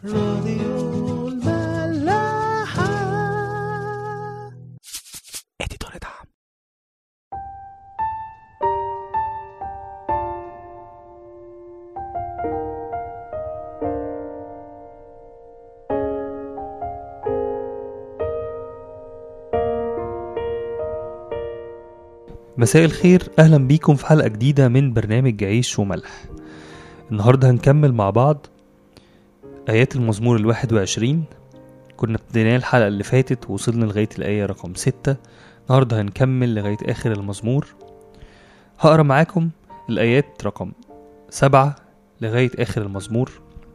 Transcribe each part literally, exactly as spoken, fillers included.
راديو الملاحة. اديتور دعم. مساء الخير، اهلا بيكم في حلقة جديدة من برنامج عيش وملح. النهاردة هنكمل مع بعض آيات المزمور الواحد وعشرين. كنا ابتدينا الحلقة اللي فاتت ووصلنا لغاية الآية رقم ستة. النهاردة هنكمل لغاية آخر المزمور. هقرأ معاكم الآيات رقم سبعة لغاية آخر المزمور.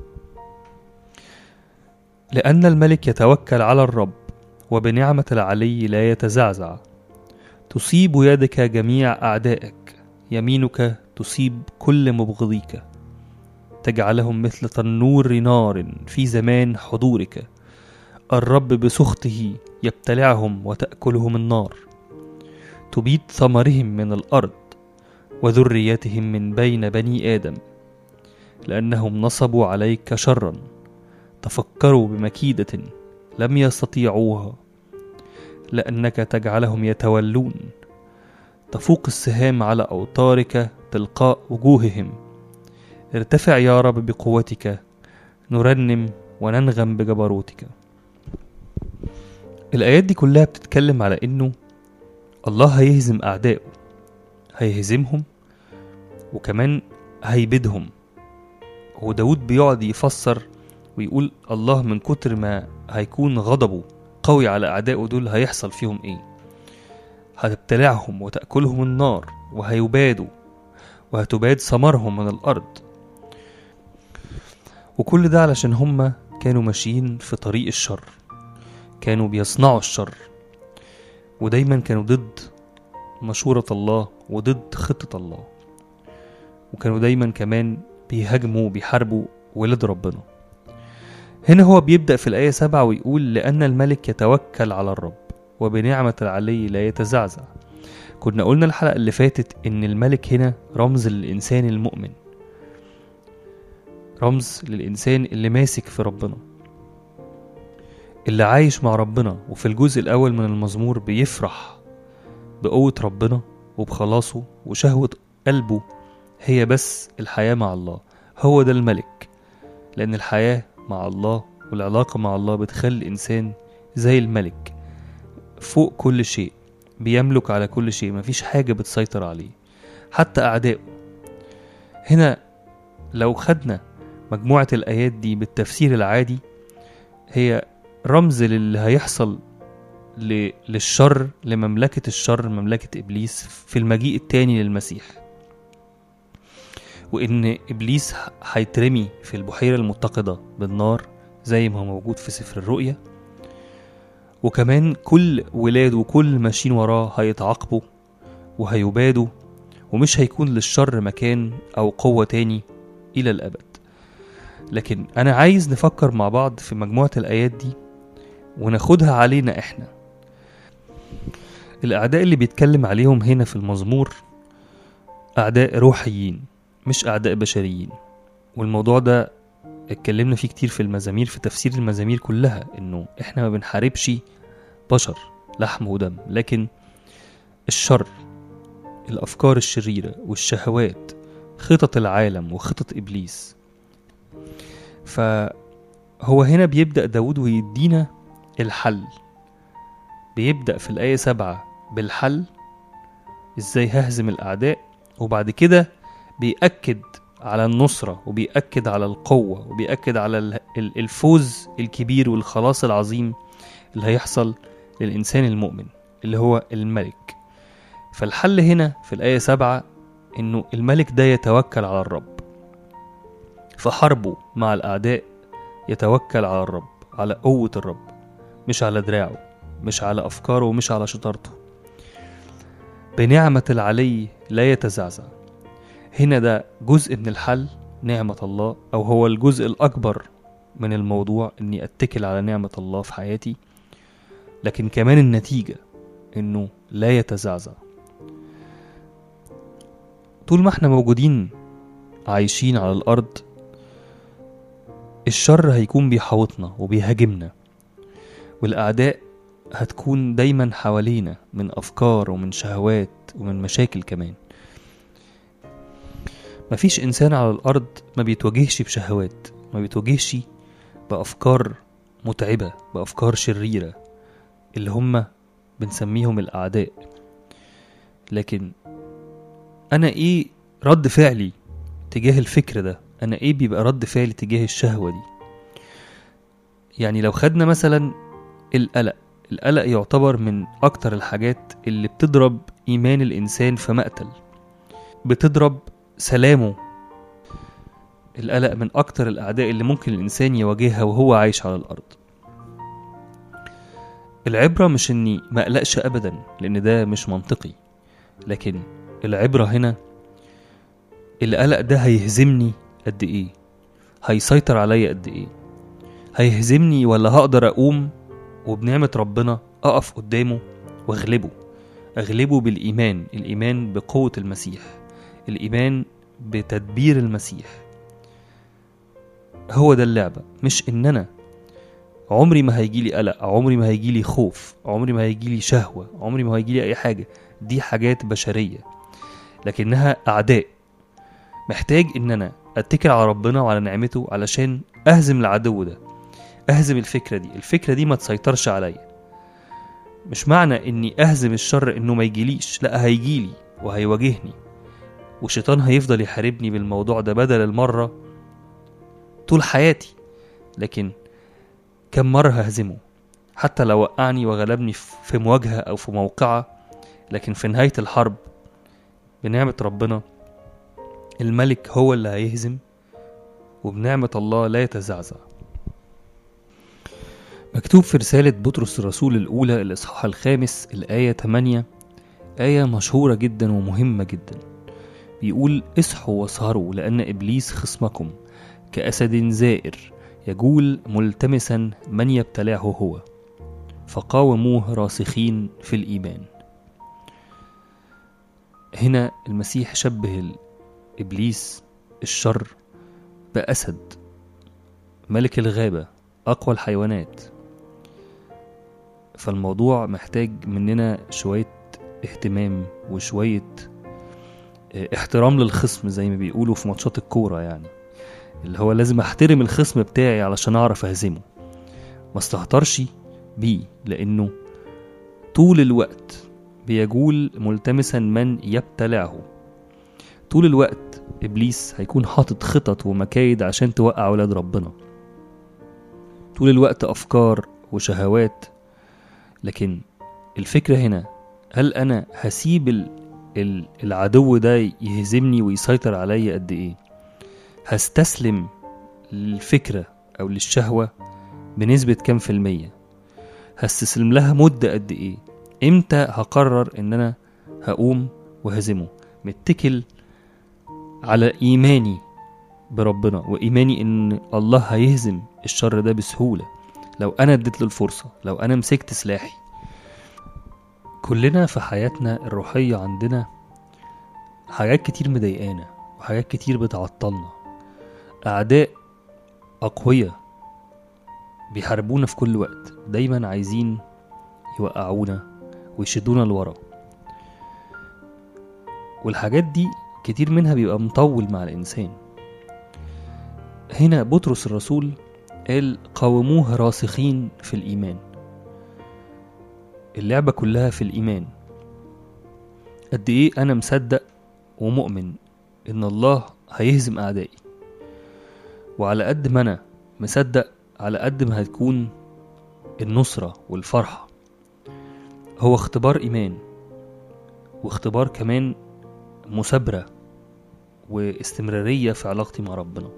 لأن الملك يتوكل على الرب، وبنعمة العلي لا يتزعزع. تصيب يدك جميع أعدائك، يمينك تصيب كل مبغضيك. تجعلهم مثل تنور نار في زمان حضورك. الرب بسخطه يبتلعهم وتأكلهم النار. تبيد ثمرهم من الأرض، وذريتهم من بين بني آدم. لأنهم نصبوا عليك شرا، تفكروا بمكيدة لم يستطيعوها. لأنك تجعلهم يتولون، تفوق السهام على أوتارك تلقاء وجوههم. ارتفع يا رب بقوتك، نرنم وننغم بجبروتك. الآيات دي كلها بتتكلم على إنه الله هيهزم أعدائه، هيهزمهم وكمان هيبيدهم. وداود بيقعد يفسر ويقول الله من كتر ما هيكون غضبه قوي على أعدائه دول هيحصل فيهم إيه. هتبتلعهم وتأكلهم النار، وهيبادوا وهتباد ثمرهم من الأرض. وكل ده علشان هم كانوا ماشيين في طريق الشر، كانوا بيصنعوا الشر، ودايما كانوا ضد مشورة الله وضد خطة الله، وكانوا دايما كمان بيهاجموا وبيحاربوا ولاد ربنا. هنا هو بيبدأ في الآية سبعة ويقول لأن الملك يتوكل على الرب، وبنعمة العلي لا يتزعزع. كنا قلنا الحلقة اللي فاتت إن الملك هنا رمز للإنسان المؤمن، رمز للإنسان اللي ماسك في ربنا، اللي عايش مع ربنا. وفي الجزء الأول من المزمور بيفرح بقوة ربنا وبخلاصه، وشهوة قلبه هي بس الحياة مع الله. هو ده الملك، لأن الحياة مع الله والعلاقة مع الله بتخلي الإنسان زي الملك، فوق كل شيء، بيملك على كل شيء، مفيش حاجة بتسيطر عليه حتى أعدائه. هنا لو خدنا مجموعة الآيات دي بالتفسير العادي، هي رمز للي هيحصل للشر، لمملكة الشر، مملكة إبليس في المجيء التاني للمسيح، وإن إبليس هيترمي في البحيرة المتقدة بالنار زي ما هو موجود في سفر الرؤيا. وكمان كل ولاد وكل ماشيين وراه هيتعاقبوا وهيبادوا، ومش هيكون للشر مكان أو قوة تاني إلى الأبد. لكن أنا عايز نفكر مع بعض في مجموعة الآيات دي وناخدها علينا إحنا. الأعداء اللي بيتكلم عليهم هنا في المزمور أعداء روحيين مش أعداء بشريين. والموضوع ده اتكلمنا فيه كتير في المزامير، في تفسير المزامير كلها، إنه إحنا ما بنحاربش بشر لحم ودم، لكن الشر، الأفكار الشريرة والشهوات، خطط العالم وخطط إبليس. فهو هنا بيبدأ داود ويدينا الحل. بيبدأ في الآية سبعة بالحل، إزاي ههزم الأعداء، وبعد كده بيأكد على النصرة، وبيأكد على القوة، وبيأكد على الفوز الكبير والخلاص العظيم اللي هيحصل للإنسان المؤمن اللي هو الملك. فالحل هنا في الآية سبعة إنه الملك ده يتوكل على الرب. فحربه مع الأعداء يتوكل على الرب، على قوة الرب، مش على دراعه، مش على أفكاره، ومش على شطارته. بنعمة العلي لا يتزعزع. هنا ده جزء من الحل، نعمة الله، أو هو الجزء الأكبر من الموضوع، إني أتكل على نعمة الله في حياتي. لكن كمان النتيجة إنه لا يتزعزع. طول ما احنا موجودين عايشين على الأرض، الشر هيكون بيحاوطنا وبيهاجمنا، والأعداء هتكون دايما حوالينا من أفكار ومن شهوات ومن مشاكل كمان. مفيش إنسان على الأرض ما بيتواجهش بشهوات، ما بيتواجهش بأفكار متعبة، بأفكار شريرة اللي هم بنسميهم الأعداء. لكن أنا إيه رد فعلي تجاه الفكر ده؟ أنا إيه بيبقى رد فعلي تجاه الشهوة دي؟ يعني لو خدنا مثلا القلق، القلق يعتبر من أكتر الحاجات اللي بتضرب إيمان الإنسان في مقتل، بتضرب سلامه. القلق من أكتر الأعداء اللي ممكن الإنسان يواجهها وهو عايش على الأرض. العبرة مش إني ما أقلقش أبدا، لأن ده مش منطقي، لكن العبرة هنا القلق ده هيهزمني قد إيه، هيسيطر عليا قد إيه، هيهزمني ولا هقدر أقوم وبنعمة ربنا أقف قدامه واغلبه. أغلبه بالإيمان، الإيمان بقوة المسيح، الإيمان بتدبير المسيح. هو ده اللعبة، مش إن أنا عمري ما هيجيلي قلق، عمري ما هيجيلي خوف، عمري ما هيجيلي شهوة، عمري ما هيجيلي أي حاجة. دي حاجات بشرية لكنها أعداء. محتاج إن أنا أتكل على ربنا وعلى نعمته علشان أهزم العدو ده، أهزم الفكرة دي. الفكرة دي ما تسيطرش عليا. مش معنى إني أهزم الشر إنه ما يجيليش، لا، هيجيلي وهيواجهني، والشيطان هيفضل يحاربني بالموضوع ده بدل المرة طول حياتي. لكن كم مرة ههزمه؟ حتى لو وقعني وغلبني في مواجهة أو في موقعة، لكن في نهاية الحرب بنعمة ربنا الملك هو اللي هيهزم، وبنعمة الله لا يتزعزع. مكتوب في رسالة بطرس الرسول الأولى الإصحاح الخامس الآية ثمانية، آية مشهورة جدا ومهمة جدا. بيقول: اصحوا واسهروا لأن إبليس خصمكم كأسد زائر يجول ملتمسا من يبتلعه هو، فقاوموه راسخين في الإيمان. هنا المسيح شبه إبليس الشر بأسد، ملك الغابة، أقوى الحيوانات. فالموضوع محتاج مننا شوية اهتمام وشوية احترام للخصم، زي ما بيقولوا في ماتشات الكورة، يعني اللي هو لازم احترم الخصم بتاعي علشان اعرف اهزمه، ما استهترش بيه، لانه طول الوقت بيجول ملتمسا من يبتلعه. طول الوقت ابليس هيكون حاطط خطط ومكايد عشان توقع اولاد ربنا، طول الوقت افكار وشهوات. لكن الفكرة هنا، هل انا هسيب العدو ده يهزمني ويسيطر عليا قد ايه؟ هستسلم للفكرة او للشهوة بنسبة كام في المية؟ هستسلم لها مدة قد ايه؟ امتى هقرر ان انا هقوم وهزمه؟ متكل على ايماني بربنا وايماني ان الله هيهزم الشر ده بسهولة لو انا اديت له الفرصة، لو انا مسكت سلاحي. كلنا في حياتنا الروحية عندنا حاجات كتير مضايقانا وحاجات كتير بتعطلنا، أعداء أقوياء بيحاربونا في كل وقت، دايما عايزين يوقعونا ويشدونا لورا. والحاجات دي كتير منها بيبقى مطول مع الإنسان. هنا بطرس الرسول قال: قاوموه راسخين في الإيمان. اللعبة كلها في الإيمان. قد إيه أنا مصدق ومؤمن إن الله هيهزم أعدائي، وعلى قد ما أنا مصدق على قد ما هتكون النصرة والفرحة. هو اختبار إيمان، واختبار كمان مثابرة واستمرارية في علاقتي مع ربنا.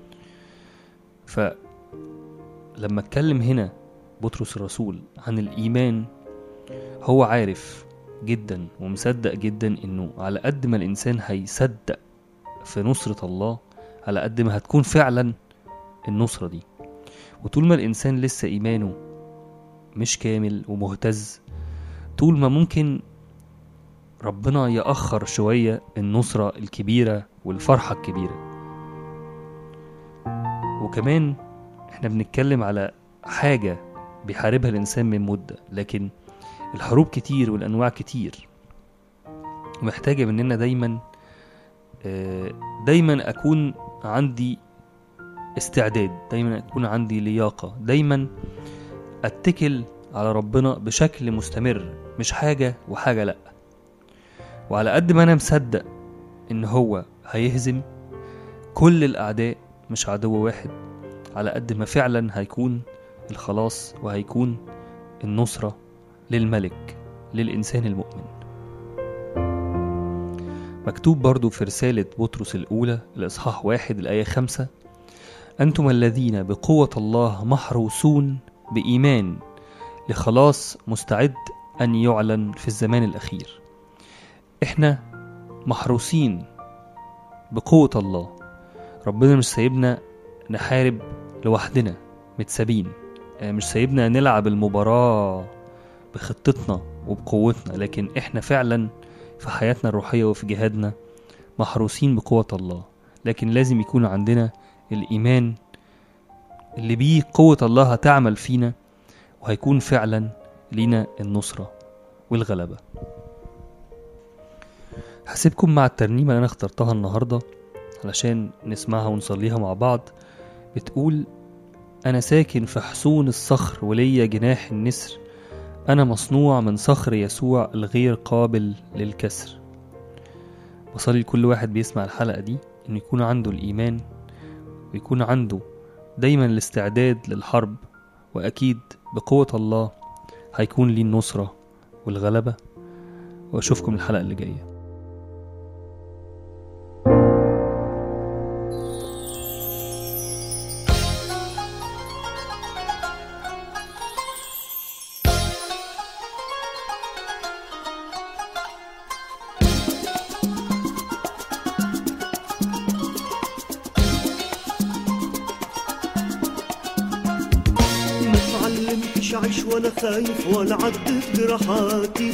فلما اتكلم هنا بطرس الرسول عن الإيمان، هو عارف جدا ومصدق جدا إنه على قد ما الإنسان هيصدق في نصرة الله، على قد ما هتكون فعلا النصرة دي. وطول ما الإنسان لسه إيمانه مش كامل ومهتز، طول ما ممكن ربنا يأخر شوية النصرة الكبيرة والفرحة الكبيرة. وكمان احنا بنتكلم على حاجة بيحاربها الإنسان من مدة، لكن الحروب كتير والأنواع كتير، ومحتاجة مننا دايما دايما أكون عندي استعداد، دايما أكون عندي لياقة، دايما أتكل على ربنا بشكل مستمر، مش حاجة وحاجة لأ. وعلى قد ما أنا مصدق إن هو هيهزم كل الأعداء، مش عدو واحد، على قد ما فعلا هيكون الخلاص وهيكون النصرة للملك، للإنسان المؤمن. مكتوب برضو في رسالة بطرس الأولى الإصحاح واحد الآية خمسة: أنتم الذين بقوة الله محروسون بإيمان لخلاص مستعد أن يعلن في الزمان الأخير. إحنا محروسين بقوة الله، ربنا مش سايبنا نحارب لوحدنا متسابين، مش سايبنا نلعب المباراة بخطتنا وبقوتنا، لكن إحنا فعلا في حياتنا الروحية وفي جهادنا محروسين بقوة الله. لكن لازم يكون عندنا الإيمان اللي بيه قوة الله هتعمل فينا، وهيكون فعلا لينا النصرة والغلبة. هسيبكم مع الترنيمة اللي أنا اخترتها النهاردة علشان نسمعها ونصليها مع بعض. بتقول: أنا ساكن في حصون الصخر وليا جناح النسر، أنا مصنوع من صخر يسوع الغير قابل للكسر. بصلي لكل واحد بيسمع الحلقة دي إنه يكون عنده الإيمان، ويكون عنده دايما الاستعداد للحرب، وأكيد بقوة الله هيكون لي النصرة والغلبة. وأشوفكم الحلقة اللي جاية. عيش وانا خايف ولا عدت جراحاتي،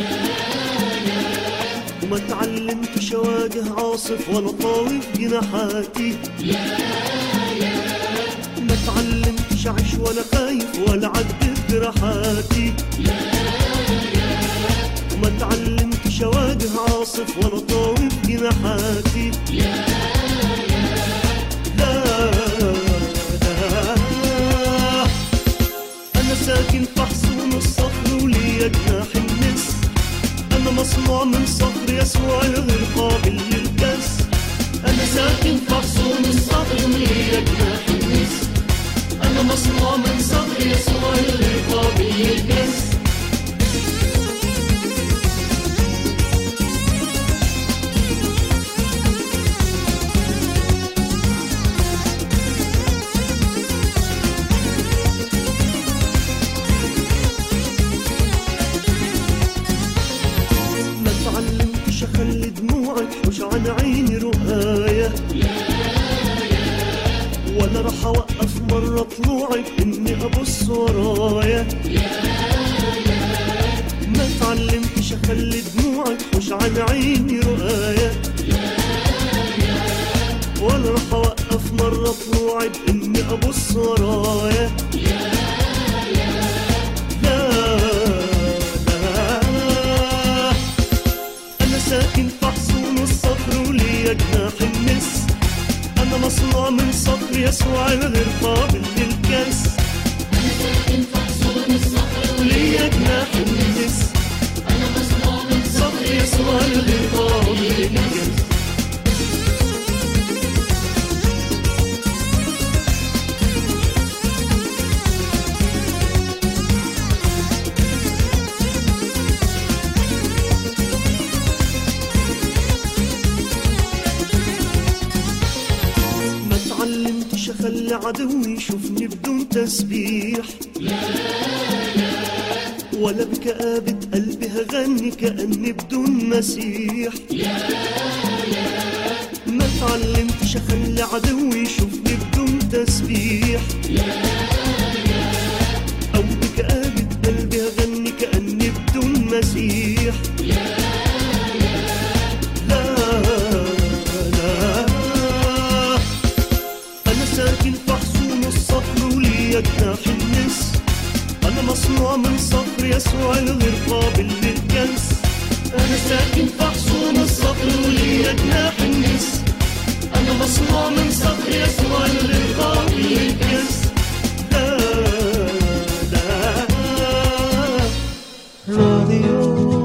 وما تعلمتش اواجه عاصف وانا طاوف جناحاتي، ما تعلمتش اعيش وانا خايف ولا عدت جراحاتي، وما تعلمتش اواجه عاصف وانا طاوف جناحاتي. ساكن في حصون الصخر وليا جناح النسر، أنا مصنوع من صخر يسوع الغير قابل للكسر. أنا ساكن في حصون الصخر وليا جناح النسر، أنا مصنوع من صخر يسوع الغير قابل للكسر. خلي دموعك تحوش عن عيني رؤاية، ولا رح اوقف مرة طلوعك اني ابص ورايا. ما تعلمتش اخلي دموعك تحوش عن عيني رؤاية، ولا رح اوقف مرة طلوعك اني ابص ورايا. ساكن في حصون الصخر وليا جناح النسر، أنا مصنوع من صخر يسوع الغير قابل للكسر. أنا ساكن في حصون الصخر وليا جناح النسر، أنا مصنوع من صخر يسوع الغير قابل للكسر. خلي عدوي يشوفني بدون تسبيح، ولا بكآبة قلبي هغني كأني بدون مسيح. ما تعلمتش اخلي عدوي يشوفني بدون تسبيح، او بكآبة قلبي هغني كأني بدون مسيح. ساكن في حصون الصخر جناح النسر. أنا مصنوع من صخر يسوع الغير قابل للكنس. أنا ساكن في حصون الصخر وليا جناح النسر. أنا مصنوع من صخر يسوع الغير قابل للكنس. ده ده راديو